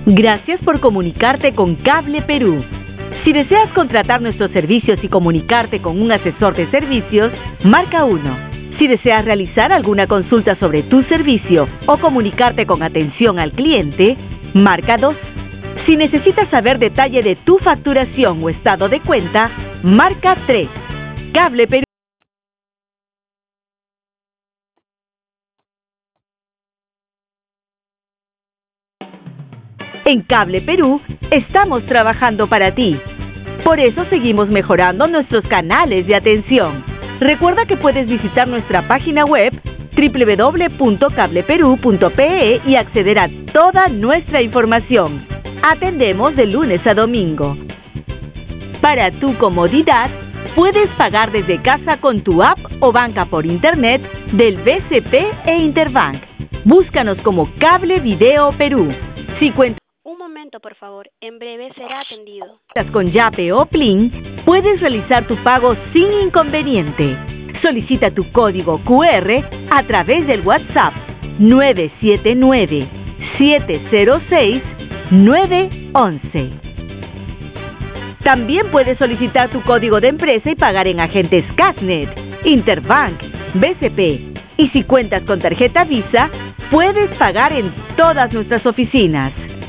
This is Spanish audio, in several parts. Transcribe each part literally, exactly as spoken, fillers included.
Gracias por comunicarte con Cable Perú. Si deseas contratar nuestros servicios y comunicarte con un asesor de servicios, marca uno. Si deseas realizar alguna consulta sobre tu servicio o comunicarte con atención al cliente, marca dos. Si necesitas saber detalle de tu facturación o estado de cuenta, marca tres. Cable Perú. En Cable Perú estamos trabajando para ti. Por eso seguimos mejorando nuestros canales de atención. Recuerda que puedes visitar nuestra página web doble u doble u doble u punto cable perú punto pe e y acceder a toda nuestra información. Atendemos de lunes a domingo. Para tu comodidad, puedes pagar desde casa con tu app o banca por internet del B C P e Interbank. Búscanos como Cable Video Perú. Si cuentas Un momento, por favor. En breve será atendido. con Yape o Plin, puedes realizar tu pago sin inconveniente. Solicita tu código cu erre a través del WhatsApp nueve siete nueve, siete cero seis, nueve once. También puedes solicitar tu código de empresa y pagar en agentes Casnet, Interbank, B C P. Y si cuentas con tarjeta Visa, puedes pagar en todas nuestras oficinas.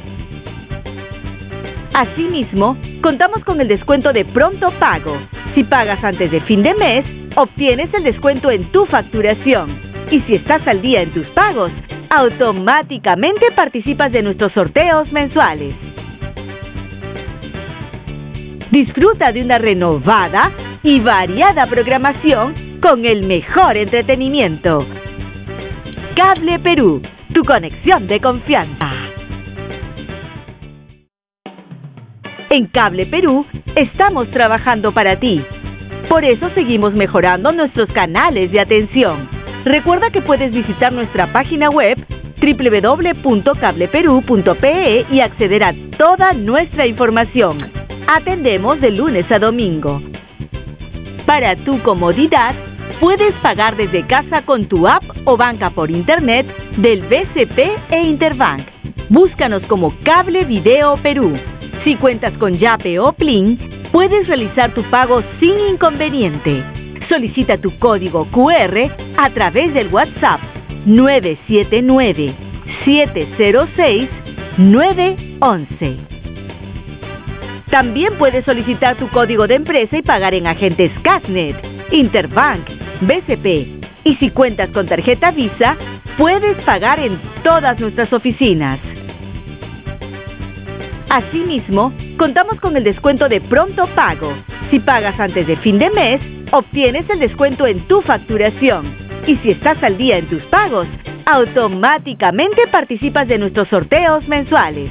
Asimismo, contamos con el descuento de pronto pago. Si pagas antes de fin de mes, obtienes el descuento en tu facturación. Y si estás al día en tus pagos, automáticamente participas de nuestros sorteos mensuales. Disfruta de una renovada y variada programación con el mejor entretenimiento. Cable Perú, tu conexión de confianza. En Cable Perú estamos trabajando para ti. Por eso seguimos mejorando nuestros canales de atención. Recuerda que puedes visitar nuestra página web doble u doble u doble u punto cable perú punto pe e y acceder a toda nuestra información. Atendemos de lunes a domingo. Para tu comodidad, puedes pagar desde casa con tu app o banca por internet del B C P e Interbank. Búscanos como Cable Video Perú. Si cuentas con Yape o Plin, puedes realizar tu pago sin inconveniente. Solicita tu código cu erre a través del WhatsApp nueve siete nueve, siete cero seis, nueve once. También puedes solicitar tu código de empresa y pagar en agentes Casnet, Interbank, B C P. Y si cuentas con tarjeta Visa, puedes pagar en todas nuestras oficinas. Asimismo, contamos con el descuento de pronto pago. Si pagas antes de fin de mes, obtienes el descuento en tu facturación. Y si estás al día en tus pagos, automáticamente participas de nuestros sorteos mensuales.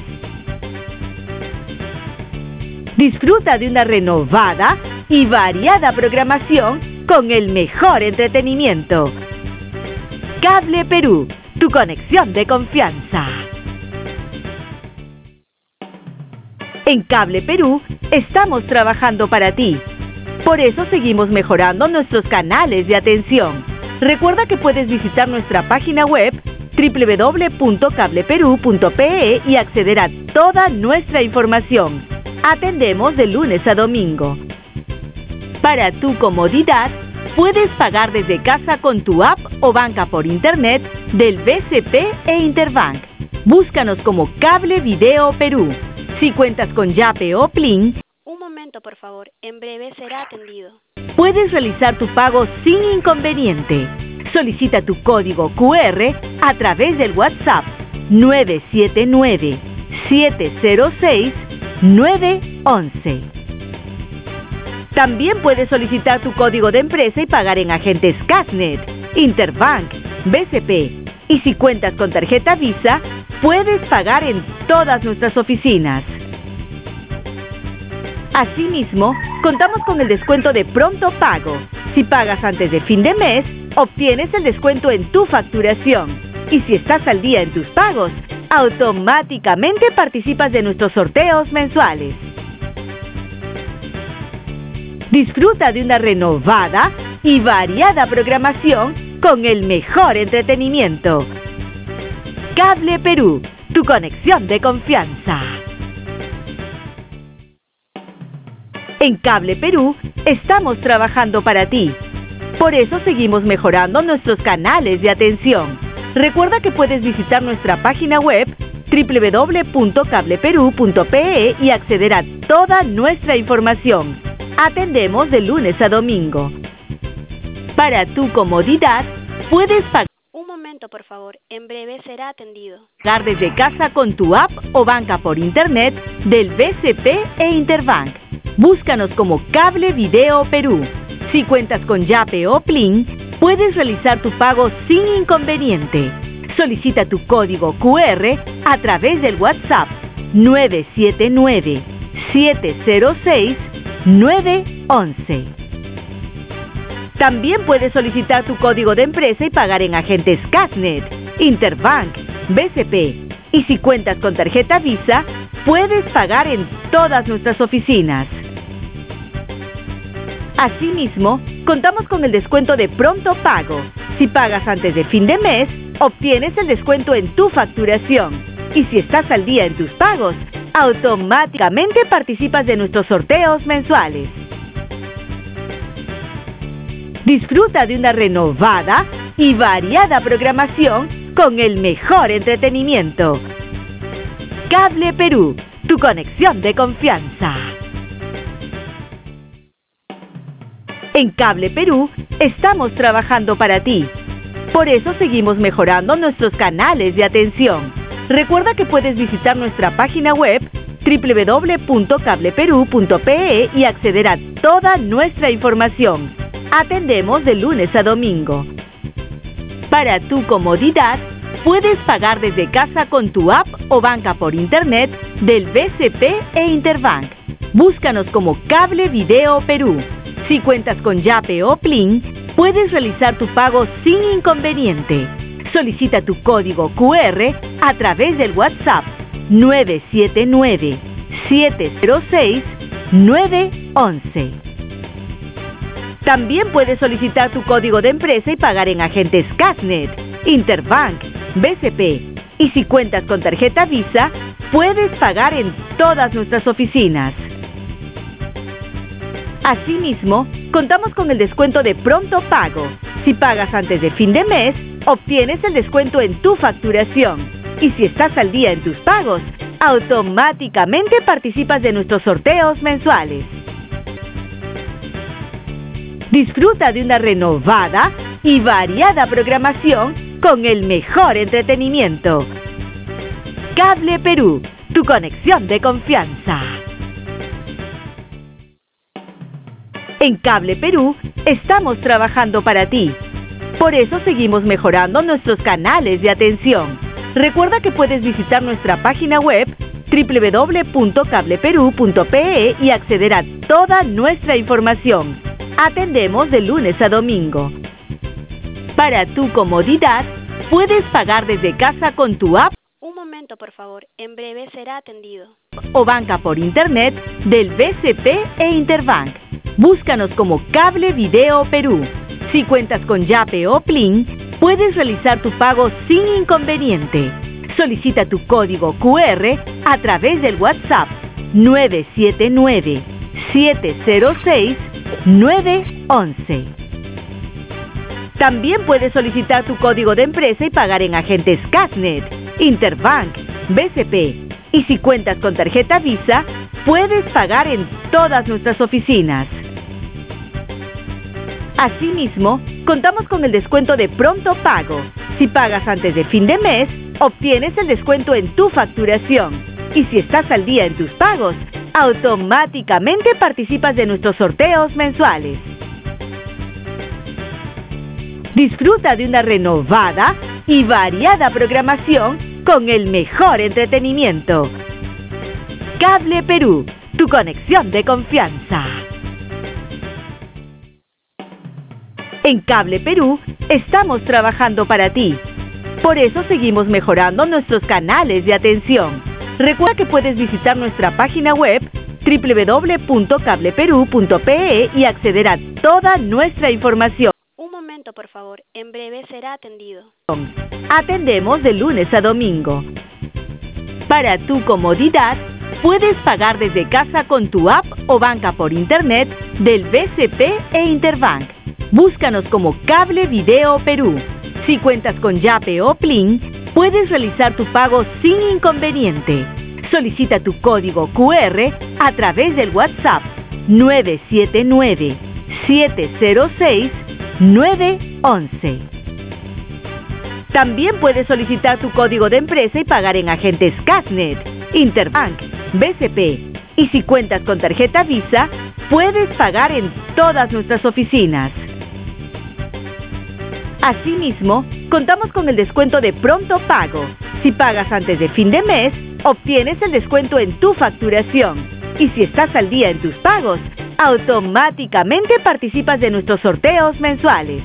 Disfruta de una renovada y variada programación con el mejor entretenimiento. Cable Perú, tu conexión de confianza. En Cable Perú estamos trabajando para ti. Por eso seguimos mejorando nuestros canales de atención. Recuerda que puedes visitar nuestra página web doble u doble u doble u punto cable perú punto pe e y acceder a toda nuestra información. Atendemos de lunes a domingo. Para tu comodidad, puedes pagar desde casa con tu app o banca por internet del B C P e Interbank. Búscanos como Cable Video Perú. Si cuentas con Yape o Plin, Un momento, por favor. En breve será atendido. puedes realizar tu pago sin inconveniente. Solicita tu código cu erre a través del WhatsApp nueve siete nueve, siete cero seis, nueve once. También puedes solicitar tu código de empresa y pagar en agentes Casnet, Interbank, B C P. Y si cuentas con tarjeta Visa, puedes pagar en todas nuestras oficinas. Asimismo, contamos con el descuento de pronto pago. Si pagas antes de fin de mes, obtienes el descuento en tu facturación. Y si estás al día en tus pagos, automáticamente participas de nuestros sorteos mensuales. Disfruta de una renovada y variada programación con el mejor entretenimiento. Cable Perú, tu conexión de confianza. En Cable Perú estamos trabajando para ti. Por eso seguimos mejorando nuestros canales de atención. Recuerda que puedes visitar nuestra página web doble u doble u doble u punto cable perú punto pe e y acceder a toda nuestra información. Atendemos de lunes a domingo. Para tu comodidad, puedes pagar. Un momento, por favor. En breve será atendido. Pagar desde casa con tu app o banca por internet del B C P e Interbank. Búscanos como Cable Video Perú. Si cuentas con Yape o Plin, puedes realizar tu pago sin inconveniente. Solicita tu código cu erre a través del WhatsApp nueve siete nueve, siete cero seis, nueve once. También puedes solicitar tu código de empresa y pagar en agentes Casnet, Interbank, B C P. Y si cuentas con tarjeta Visa, puedes pagar en todas nuestras oficinas. Asimismo, contamos con el descuento de pronto pago. Si pagas antes de fin de mes, obtienes el descuento en tu facturación. Y si estás al día en tus pagos, automáticamente participas de nuestros sorteos mensuales. Disfruta de una renovada y variada programación con el mejor entretenimiento. Cable Perú, tu conexión de confianza. En Cable Perú estamos trabajando para ti. Por eso seguimos mejorando nuestros canales de atención. Recuerda que puedes visitar nuestra página web doble u doble u doble u punto cable perú punto pe e y acceder a toda nuestra información. Atendemos de lunes a domingo. Para tu comodidad, puedes pagar desde casa con tu app o banca por internet del B C P e Interbank. Búscanos como Cable Video Perú. Si cuentas con Yape o Plin, puedes realizar tu pago sin inconveniente. Solicita tu código cu erre a través del WhatsApp nueve siete nueve, siete cero seis, nueve once. También puedes solicitar tu código de empresa y pagar en agentes Casnet, Interbank, B C P. Y si cuentas con tarjeta Visa, puedes pagar en todas nuestras oficinas. Asimismo, contamos con el descuento de pronto pago. Si pagas antes de fin de mes, obtienes el descuento en tu facturación. Y si estás al día en tus pagos, automáticamente participas de nuestros sorteos mensuales. Disfruta de una renovada y variada programación con el mejor entretenimiento. Cable Perú, tu conexión de confianza. En Cable Perú estamos trabajando para ti. Por eso seguimos mejorando nuestros canales de atención. Recuerda que puedes visitar nuestra página web doble u doble u doble u punto cable perú punto pe e y acceder a toda nuestra información. Atendemos de lunes a domingo. Para tu comodidad, puedes pagar desde casa con tu app. Un momento, por favor. En breve será atendido. O banca por internet del B C P e Interbank. Búscanos como Cable Video Perú. Si cuentas con Yape o Plin, puedes realizar tu pago sin inconveniente. Solicita tu código cu erre a través del WhatsApp nueve siete nueve, siete cero seis, nueve once. También puedes solicitar tu código de empresa y pagar en agentes Casnet, Interbank, B C P. Y si cuentas con tarjeta Visa, puedes pagar en todas nuestras oficinas. Asimismo, contamos con el descuento de pronto pago. Si pagas antes de fin de mes, obtienes el descuento en tu facturación. Y si estás al día en tus pagos, automáticamente participas de nuestros sorteos mensuales. Disfruta de una renovada y variada programación con el mejor entretenimiento. Cable Perú, tu conexión de confianza. En Cable Perú estamos trabajando para ti. Por eso seguimos mejorando nuestros canales de atención. Recuerda que puedes visitar nuestra página web doble u doble u doble u punto cable perú punto pe e y acceder a toda nuestra información. Un momento, por favor. En breve será atendido. Atendemos de lunes a domingo. Para tu comodidad, puedes pagar desde casa con tu app o banca por internet del B C P e Interbank. Búscanos como Cable Video Perú. Si cuentas con Yape o Plin, puedes realizar tu pago sin inconveniente. Solicita tu código Q R a través del WhatsApp nueve siete nueve, siete cero seis, nueve once. También puedes solicitar tu código de empresa y pagar en agentes Casnet, Interbank, B C P. Y si cuentas con tarjeta Visa, puedes pagar en todas nuestras oficinas. Asimismo, contamos con el descuento de pronto pago. Si pagas antes de fin de mes, obtienes el descuento en tu facturación. Y si estás al día en tus pagos, automáticamente participas de nuestros sorteos mensuales.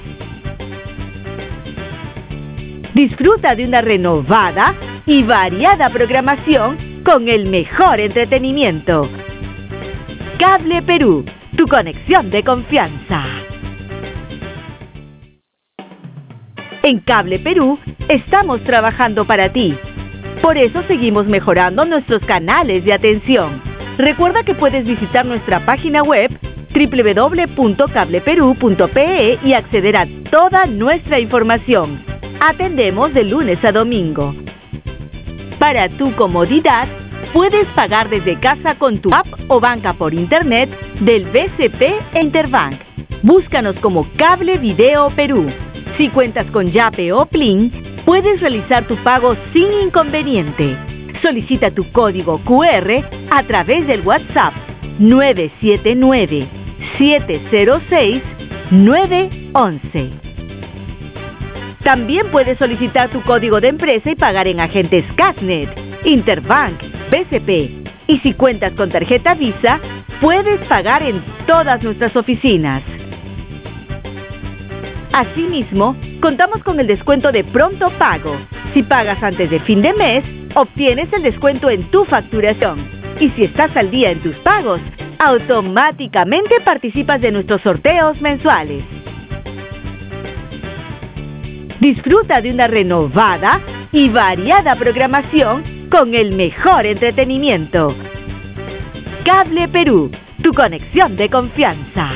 Disfruta de una renovada y variada programación con el mejor entretenimiento. Cable Perú, tu conexión de confianza. En Cable Perú estamos trabajando para ti. Por eso seguimos mejorando nuestros canales de atención. Recuerda que puedes visitar nuestra página web doble u doble u doble u punto cable perú punto p e y acceder a toda nuestra información. Atendemos de lunes a domingo. Para tu comodidad, puedes pagar desde casa con tu app o banca por internet del B C P e Interbank. Búscanos como Cable Video Perú. Si cuentas con Yape o Plin, puedes realizar tu pago sin inconveniente. Solicita tu código Q R a través del WhatsApp nueve siete nueve, siete cero seis, nueve once. También puedes solicitar tu código de empresa y pagar en agentes Casnet, Interbank, B C P. Y si cuentas con tarjeta Visa, puedes pagar en todas nuestras oficinas. Asimismo, contamos con el descuento de pronto pago. Si pagas antes de fin de mes, obtienes el descuento en tu facturación. Y si estás al día en tus pagos, automáticamente participas de nuestros sorteos mensuales. Disfruta de una renovada y variada programación con el mejor entretenimiento. Cable Perú, tu conexión de confianza.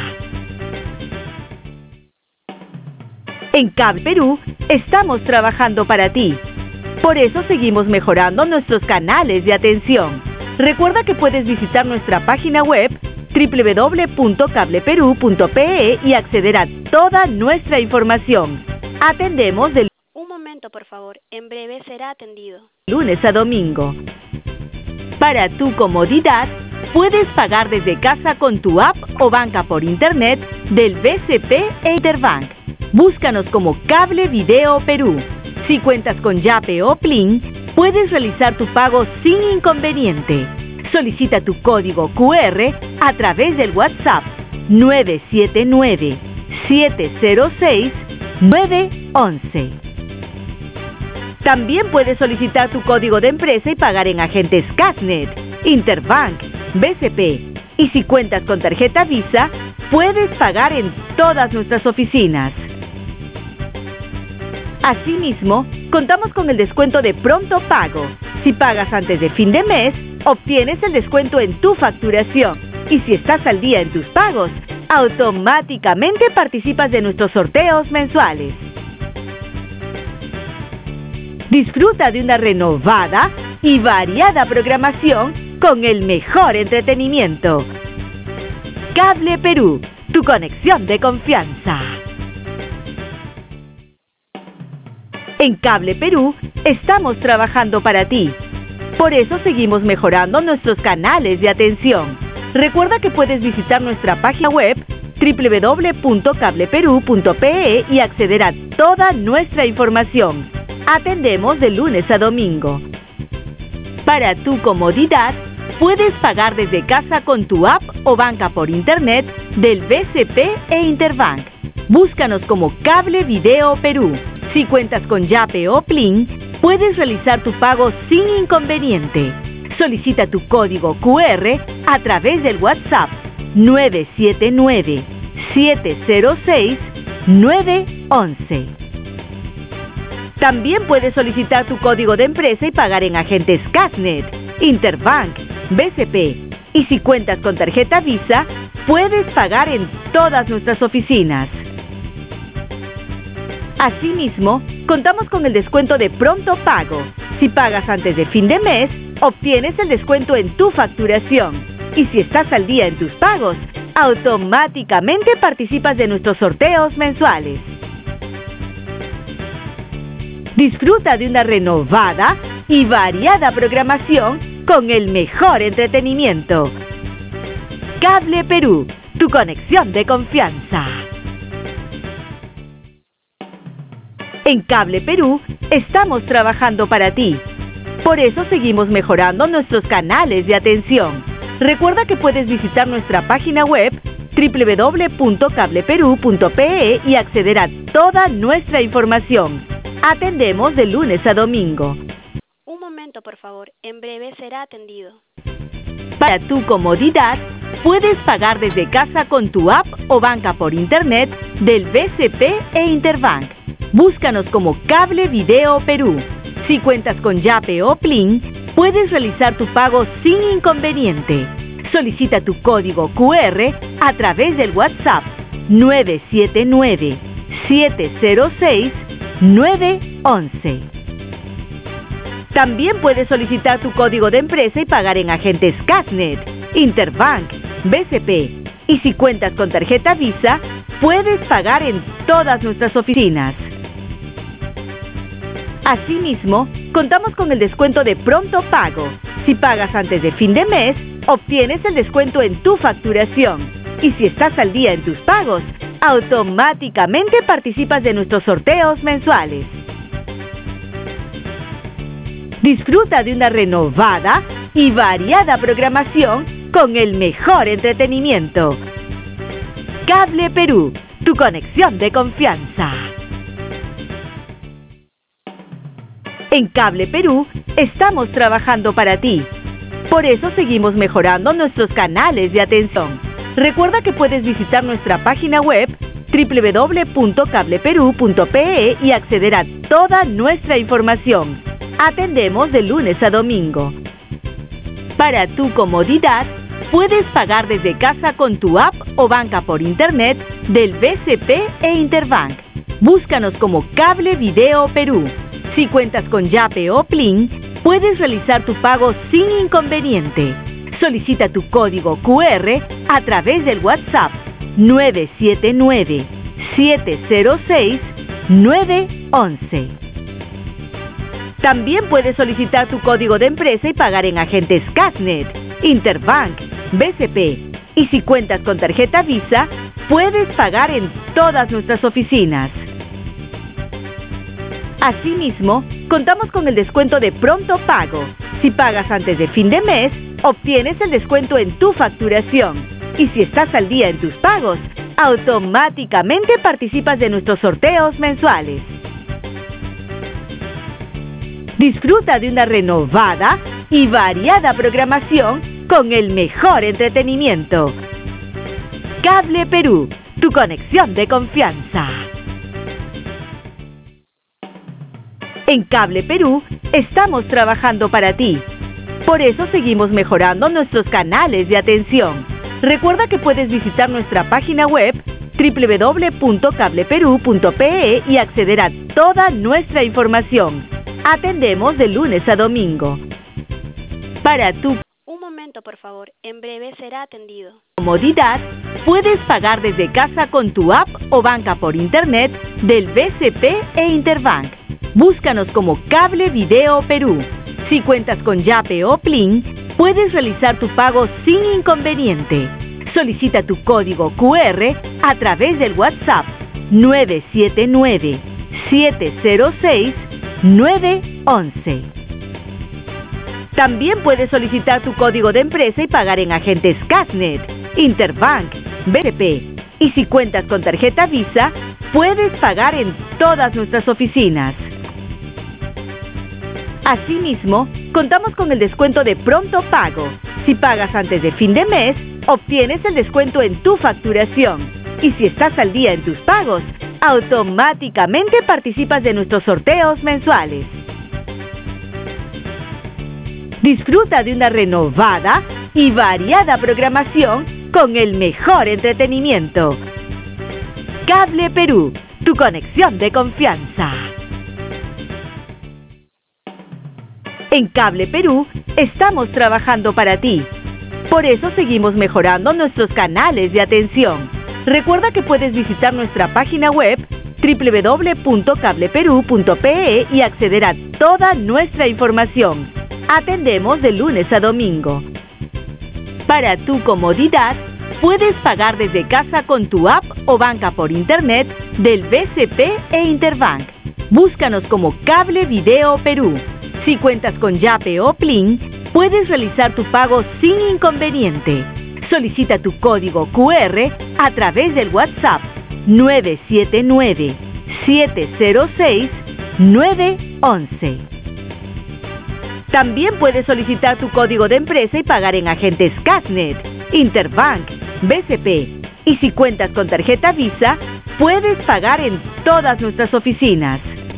En Cable Perú estamos trabajando para ti. Por eso seguimos mejorando nuestros canales de atención. Recuerda que puedes visitar nuestra página web doble u doble u doble u punto cable perú punto p e y acceder a toda nuestra información. Atendemos de Un momento, por favor. En breve será atendido. lunes a domingo. Para tu comodidad, puedes pagar desde casa con tu app o banca por internet del B C P e Interbank. Búscanos como Cable Video Perú. Si cuentas con Yape o Plin, puedes realizar tu pago sin inconveniente. Solicita tu código Q R a través del WhatsApp nueve siete nueve, siete cero seis, nueve once. También puedes solicitar tu código de empresa y pagar en agentes Casnet, Interbank, B C P. Y si cuentas con tarjeta Visa, puedes pagar en todas nuestras oficinas. Asimismo, contamos con el descuento de pronto pago. Si pagas antes de fin de mes, obtienes el descuento en tu facturación. Y si estás al día en tus pagos, automáticamente participas de nuestros sorteos mensuales. Disfruta de una renovada y variada programación con el mejor entretenimiento. Cable Perú, tu conexión de confianza. En Cable Perú estamos trabajando para ti. Por eso seguimos mejorando nuestros canales de atención. Recuerda que puedes visitar nuestra página web doble u doble u doble u punto cable perú punto p e y acceder a toda nuestra información. Atendemos de lunes a domingo. Para tu comodidad, puedes pagar desde casa con tu app o banca por internet del B C P e Interbank. Búscanos como Cable Video Perú. Si cuentas con Yape o Plin, puedes realizar tu pago sin inconveniente. Solicita tu código Q R a través del WhatsApp nueve siete nueve, siete cero seis, nueve once. También puedes solicitar tu código de empresa y pagar en agentes Cashnet, Interbank, B C P. Y si cuentas con tarjeta Visa, puedes pagar en todas nuestras oficinas. Asimismo, contamos con el descuento de pronto pago. Si pagas antes de fin de mes, obtienes el descuento en tu facturación. Y si estás al día en tus pagos, automáticamente participas de nuestros sorteos mensuales. Disfruta de una renovada y variada programación con el mejor entretenimiento. Cable Perú, tu conexión de confianza. En Cable Perú estamos trabajando para ti. Por eso seguimos mejorando nuestros canales de atención. Recuerda que puedes visitar nuestra página web doble u doble u doble u punto cable perú punto pe e y acceder a toda nuestra información. Atendemos de lunes a domingo. Un momento, por favor. En breve será atendido. Para tu comodidad, puedes pagar desde casa con tu app o banca por internet del B C P e Interbank. Búscanos como Cable Video Perú. Si cuentas con Yape o Plin, puedes realizar tu pago sin inconveniente. Solicita tu código cu erre a través del WhatsApp nueve siete nueve, siete cero seis, nueve once. También puedes solicitar tu código de empresa y pagar en agentes Cashnet, Interbank, B C P. Y si cuentas con tarjeta Visa, puedes pagar en todas nuestras oficinas. Asimismo, contamos con el descuento de pronto pago. Si pagas antes de fin de mes, obtienes el descuento en tu facturación. Y si estás al día en tus pagos, automáticamente participas de nuestros sorteos mensuales. Disfruta de una renovada y variada programación con el mejor entretenimiento. Cable Perú, tu conexión de confianza. En Cable Perú estamos trabajando para ti. Por eso seguimos mejorando nuestros canales de atención. Recuerda que puedes visitar nuestra página web doble u doble u doble u punto cable perú punto pe e y acceder a toda nuestra información. Atendemos de lunes a domingo. Para tu comodidad, puedes pagar desde casa con tu app o banca por internet del B C P e Interbank. Búscanos como Cable Video Perú. Si cuentas con Yape o Plin, puedes realizar tu pago sin inconveniente. Solicita tu código cu erre a través del WhatsApp nueve siete nueve, siete cero seis, nueve once. También puedes solicitar tu código de empresa y pagar en agentes Cashnet, Interbank, B C P. Y si cuentas con tarjeta Visa, puedes pagar en todas nuestras oficinas. Asimismo, contamos con el descuento de pronto pago. Si pagas antes de fin de mes, obtienes el descuento en tu facturación. Y si estás al día en tus pagos, automáticamente participas de nuestros sorteos mensuales. Disfruta de una renovada y variada programación con el mejor entretenimiento. Cable Perú, tu conexión de confianza. En Cable Perú estamos trabajando para ti. Por eso seguimos mejorando nuestros canales de atención. Recuerda que puedes visitar nuestra página web doble u doble u doble u punto cable perú punto pe e y acceder a toda nuestra información. Atendemos de lunes a domingo. Para tu Un momento, por favor. En breve será atendido. comodidad, puedes pagar desde casa con tu app o banca por internet del B C P e Interbank. Búscanos como Cable Video Perú. Si cuentas con Yape o Plin, puedes realizar tu pago sin inconveniente. Solicita tu código cu erre a través del WhatsApp nueve siete nueve, siete cero seis, nueve once. También puedes solicitar tu código de empresa y pagar en agentes Cashnet, Interbank, B C P. Y si cuentas con tarjeta Visa, puedes pagar en todas nuestras oficinas. Asimismo, contamos con el descuento de pronto pago. Si pagas antes de fin de mes, obtienes el descuento en tu facturación. Y si estás al día en tus pagos, automáticamente participas de nuestros sorteos mensuales. Disfruta de una renovada y variada programación con el mejor entretenimiento. Cable Perú, tu conexión de confianza. En Cable Perú estamos trabajando para ti. Por eso seguimos mejorando nuestros canales de atención. Recuerda que puedes visitar nuestra página web doble u doble u doble u punto cable perú punto pe e y acceder a toda nuestra información. Atendemos de lunes a domingo. Para tu comodidad, puedes pagar desde casa con tu app o banca por internet del B C P e Interbank. Búscanos como Cable Video Perú. Si cuentas con Yape o Plin, puedes realizar tu pago sin inconveniente. Solicita tu código cu erre a través del WhatsApp nueve siete nueve, siete cero seis, nueve once. También puedes solicitar tu código de empresa y pagar en agentes Casnet, Interbank, B C P. Y si cuentas con tarjeta Visa, puedes pagar en todas nuestras oficinas.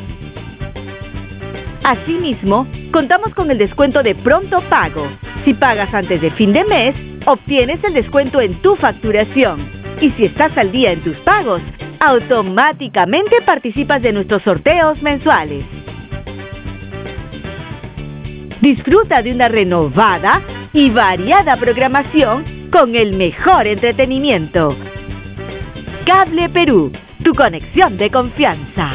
Asimismo, contamos con el descuento de pronto pago. Si pagas antes de fin de mes, obtienes el descuento en tu facturación. Y si estás al día en tus pagos, automáticamente participas de nuestros sorteos mensuales. Disfruta de una renovada y variada programación con el mejor entretenimiento. Cable Perú, tu conexión de confianza.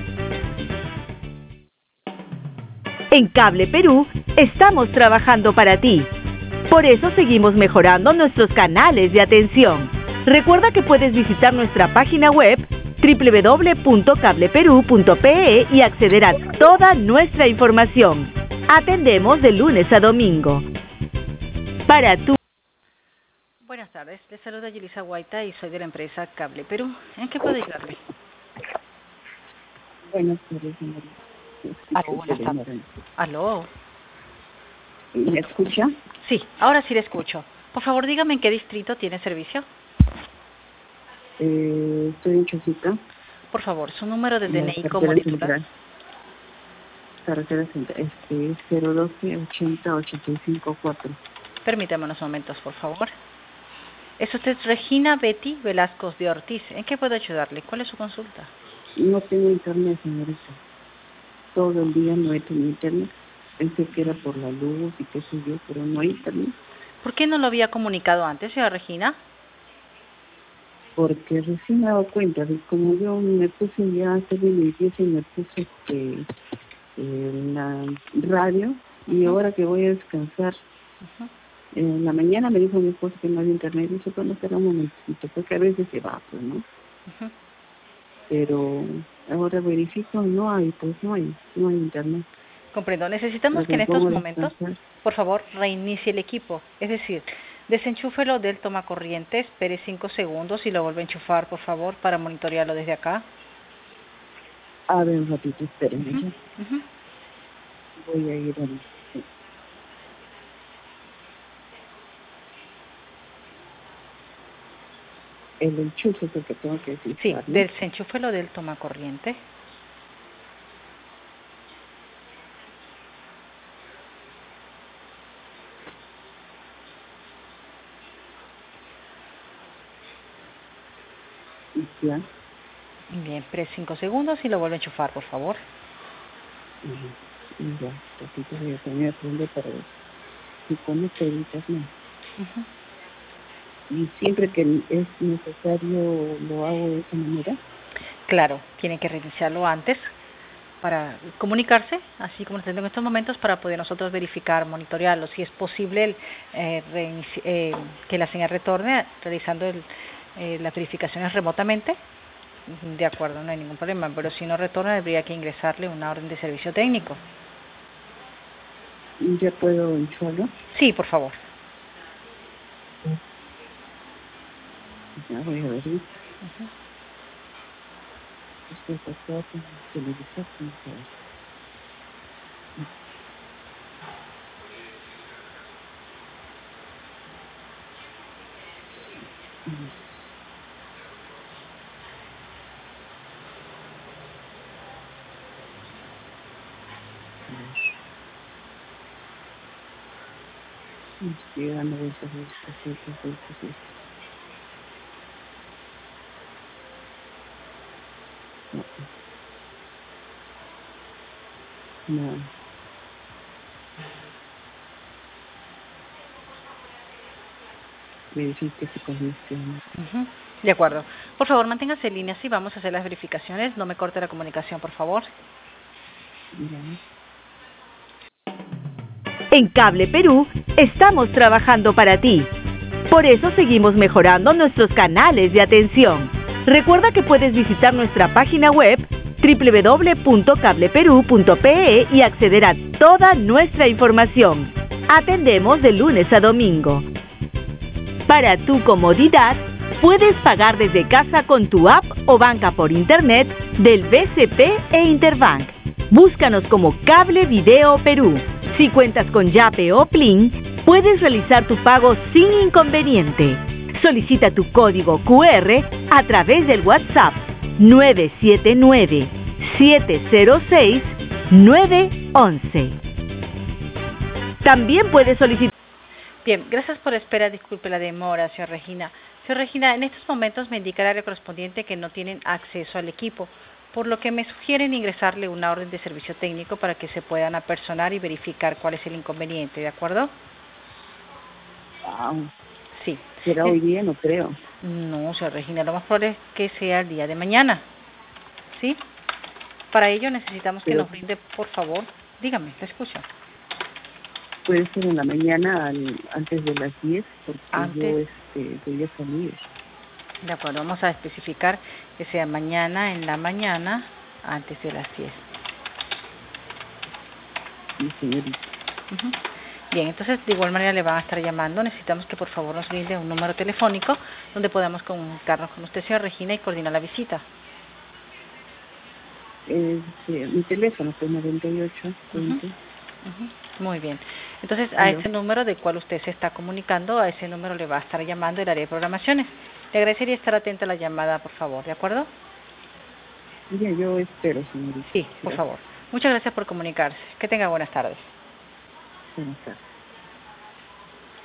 En Cable Perú estamos trabajando para ti. Por eso seguimos mejorando nuestros canales de atención. Recuerda que puedes visitar nuestra página web doble u doble u doble u punto cable perú punto pe e y acceder a toda nuestra información. Atendemos de lunes a domingo. Para tu... Buenas tardes, les saluda Yelisa Guaita y soy de la empresa Cable Perú. ¿En qué puedo ayudarle? Buenas tardes, señorita. Aló, buenas tardes. Aló. ¿Me escucha? Sí, ahora sí le escucho. Por favor, dígame en qué distrito tiene servicio. Eh, estoy en Chosica. Por favor, su número de D N I como titular. Carretera central, este es cero doce ochenta ochenta y cinco cuatro. Permítame unos momentos, por favor. Es usted Regina Betty Velasco de Ortiz. ¿En qué puedo ayudarle? ¿Cuál es su consulta? No tengo internet, señorita. Todo el día no he tenido internet. Pensé que era por la luz y qué sé yo, pero no hay internet. ¿Por qué no lo había comunicado antes, señora Regina? Porque recién me he dado cuenta de como yo me puse ya a hacer mi limpieza y me puse este, en la radio y ahora que voy a descansar, Uh-huh. en la mañana me dijo mi esposo que no había internet y dice, bueno, espera un momentito, porque a veces se va, pues, ¿no? Uh-huh. Pero ahora verifico, no hay, pues no hay, no hay internet. Comprendo. Necesitamos Pero que en estos ¿cómo momentos, descansar? por favor, reinicie el equipo. Es decir, desenchúfelo del tomacorriente, espere cinco segundos y lo vuelve a enchufar, por favor, para monitorearlo desde acá. A ver, un ratito, espérenme. Uh-huh. ya. Uh-huh. Voy a ir al... sí. El enchufe es el que tengo que decir. Sí, ¿no? desenchúfelo del tomacorriente. Ya. Bien, espere cinco segundos y lo vuelve a enchufar, por favor. Y, y ya, ratito voy a tener que aprender para ver si conecta el internet. Uh-huh. Y siempre que es necesario lo hago de esa manera. Claro, tiene que reiniciarlo antes para comunicarse, así como lo tengo en estos momentos, para poder nosotros verificar, monitorearlo. Si es posible el, eh, reinici- eh, que la señal retorne realizando el, eh, las verificaciones remotamente, de acuerdo, no hay ningún problema, pero si no retorna, habría que ingresarle una orden de servicio técnico. Y ya puedo enchuarlo. Sí, por favor. Ya voy a ver. Uh-huh. Estoy pasado con el televisor. ¿Cómo se ve? Estoy dando vueltas, vueltas, vueltas, vueltas, vueltas. No. No. Verifíquese con este. Uh-huh. De acuerdo. Por favor, manténgase en línea, sí, vamos a hacer las verificaciones. No me corte la comunicación, por favor. Ya. En Cable Perú estamos trabajando para ti. Por eso seguimos mejorando nuestros canales de atención. Recuerda que puedes visitar nuestra página web doble u doble u doble u punto cable perú punto pe e y acceder a toda nuestra información. Atendemos de lunes a domingo. Para tu comodidad, puedes pagar desde casa con tu app o banca por internet del B C P e Interbank. Búscanos como Cable Video Perú. Si cuentas con Yape o Plin, puedes realizar tu pago sin inconveniente. Solicita tu código cu erre a través del WhatsApp nueve siete nueve, siete cero seis, nueve once. También puedes solicitar... Bien, gracias por la espera. Disculpe la demora, señora Regina. Señora Regina, en estos momentos me indica el área correspondiente que no tienen acceso al equipo, por lo que me sugieren ingresarle una orden de servicio técnico para que se puedan apersonar y verificar cuál es el inconveniente, ¿de acuerdo? Wow. Sí. ¿Será hoy día? No creo. No, señora Regina, lo más probable es que sea el día de mañana, ¿sí? Para ello necesitamos que Pero, nos brinde, por favor, dígame, te escucho. Puede ser en la mañana al, antes de las diez, porque Antes. yo este, voy a salir. De acuerdo, vamos a especificar que sea mañana en la mañana antes de las diez. Sí, señorita. Uh-huh. Bien, entonces de igual manera le van a estar llamando. Necesitamos que por favor nos brinde un número telefónico donde podamos comunicarnos con usted, señora Regina, y coordinar la visita. Eh, sí, mi teléfono fue noventa y ocho veinte. Uh-huh. Uh-huh. Muy bien. Entonces, a Hello. ese número del cual usted se está comunicando, a ese número le va a estar llamando el área de programaciones. Le agradecería estar atenta a la llamada, por favor, ¿de acuerdo? Ya, yo espero, señorita. Sí, por favor. Muchas gracias por comunicarse. Que tenga buenas tardes. Buenas tardes.